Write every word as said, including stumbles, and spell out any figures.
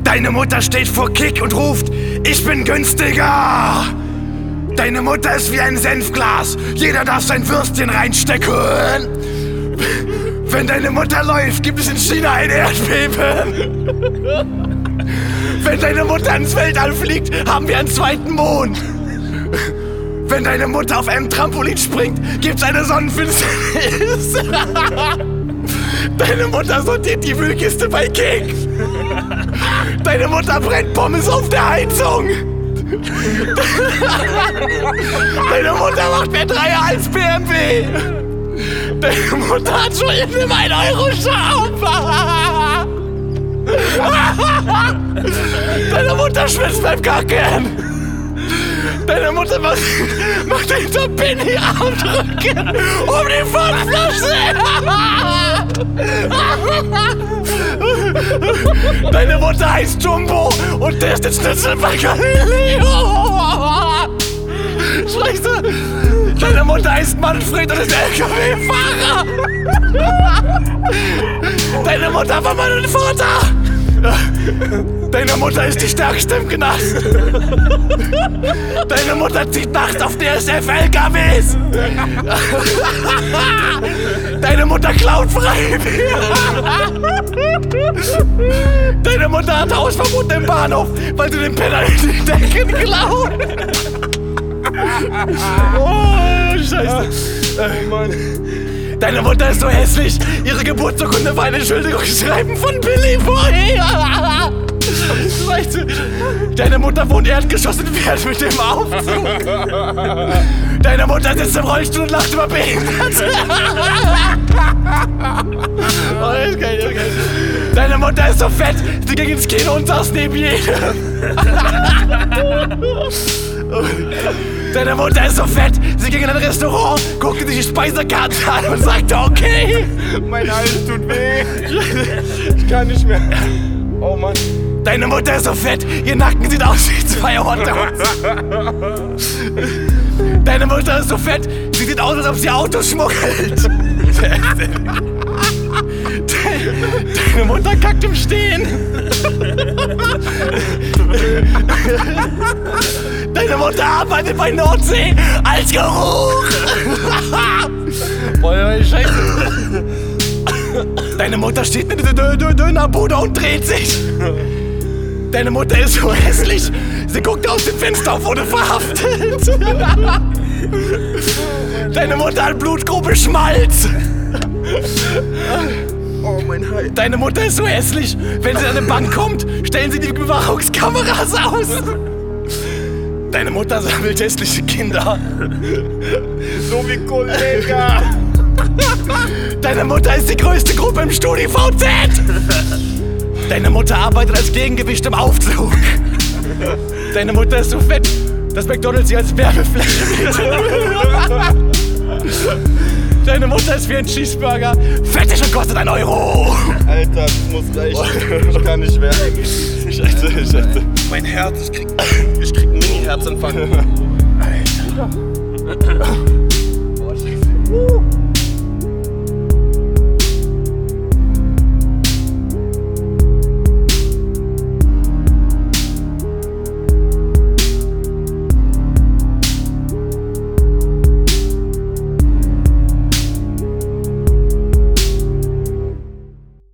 Deine Mutter steht vor Kick und ruft, ich bin günstiger. Deine Mutter ist wie ein Senfglas, jeder darf sein Würstchen reinstecken. Wenn deine Mutter läuft, gibt es in China ein Erdbeben. Wenn deine Mutter ins Weltall fliegt, haben wir einen zweiten Mond. Wenn deine Mutter auf einem Trampolin springt, gibt's eine Sonnenfinsternis. Deine Mutter sortiert die Wühlkiste bei Kick. Deine Mutter brennt Pommes auf der Heizung. Deine Mutter macht mehr Dreier als B M W. Deine Mutter hat schon in einem ein Euro Schaum. Deine Mutter schwitzt beim Kacken. Deine Mutter macht, macht hinter Penny Abdrücke um die Pfandflasche. Deine Mutter heißt Jumbo und testet Schnitzel bei Galileo. Scheiße. Deine Mutter heißt Manfred und ist L K W-Fahrer. Deine Mutter war mein Vater. Deine Mutter ist die stärkste im Knast. Deine Mutter zieht nachts auf D S F-L K Ws. Deine Mutter klaut Freibier. Deine Mutter hat Hausverbot im Bahnhof, weil sie den Penner in die Decken klaut. Oh, Scheiße. Oh, Mann. Deine Mutter ist so hässlich. Ihre Geburtsurkunde war ein Entschuldigungsschreiben von Billy Boy. Scheiße. Deine Mutter wohnt Erdgeschoss und fährt mit dem Aufzug. Deine Mutter sitzt im Rollstuhl und lacht über Behinderte. Oh, das ist geil, das ist geil. Deine Mutter ist so fett, sie ging ins Kino und saß neben jedem. Deine Mutter ist so fett, sie ging in ein Restaurant, guckte sich die Speisekarte an und sagte, okay. Mein Hals tut weh. Ich kann nicht mehr. Oh Mann. Deine Mutter ist so fett, ihr Nacken sieht aus wie zwei Hotdogs. Deine Mutter ist so fett, sie sieht aus, als ob sie Autos schmuggelt. Deine Mutter kackt im Stehen. Deine Mutter arbeitet bei Nordsee als Geruch. Boah, Scheiße. Deine Mutter steht in der Dönerbude und dreht sich. Deine Mutter ist so hässlich, sie guckt aus dem Fenster auf, wurde verhaftet. Deine Mutter hat Blutgruppe Schmalz. Oh, mein Hals. Deine Mutter ist so hässlich, wenn sie an eine Bank kommt, stellen sie die Überwachungskameras aus. Deine Mutter sammelt hässliche Kinder. So wie Kollega. Deine Mutter ist die größte Gruppe im StudiVZ. Deine Mutter arbeitet als Gegengewicht im Aufzug. Deine Mutter ist so fett, dass McDonald's sie als Werbefläche bietet. Deine Mutter ist wie ein Cheeseburger. Fettig und kostet ein Euro. Alter, das muss reichen. Ich kann nicht mehr. Scheiße, Scheiße. Mein Herz, ich krieg, ich krieg einen Mini-Herzinfarkt. Alter. Boah, Scheiße.